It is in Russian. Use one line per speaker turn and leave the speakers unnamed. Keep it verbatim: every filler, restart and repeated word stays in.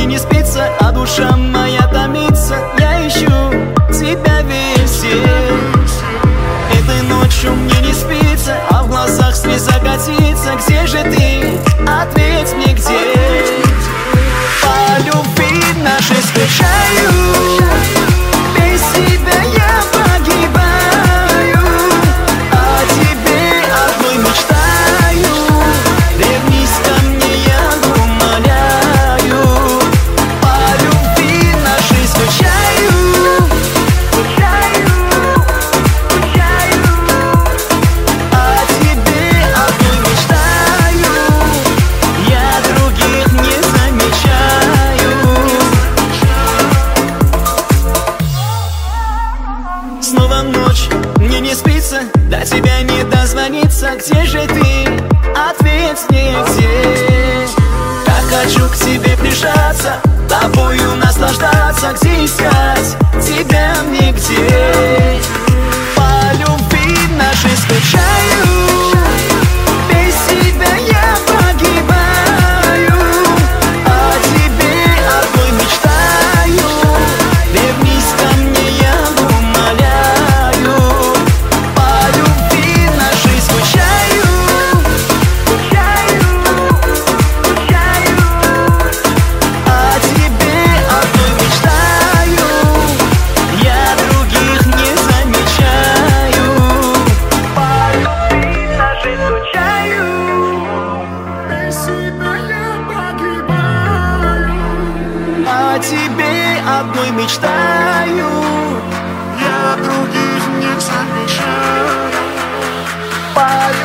мне не спится, а душа моя томится. Я ищу тебя везде. Этой ночью мне не спится, а в глазах слеза катится. Где же ты? Ответь мне, где? По любви нашей скучаю, без тебя я погибаю, о тебе одной мечтаю. Вернись ко мне, я умоляю. По любви нашей скучаю, скучаю, скучаю, о тебе одной мечтаю. Я других не замечаю. Снова ночь, мне не спится, до тебя не дозвониться. Где же ты? Ответь мне, где? Так хочу к тебе прижаться, тобою наслаждаться. Где искать тебя мне, где? По любви нашей скучаю, без тебя я погибаю, о тебе одной мечтаю. Вернись ко мне, я умоляю. По любви нашей скучаю, скучаю, скучаю, о тебе одной мечтаю. Я других не замечаю. По любви нашей скучаю, без тебя я погибаю, о тебе одной мечтаю. Я других не замечаю. По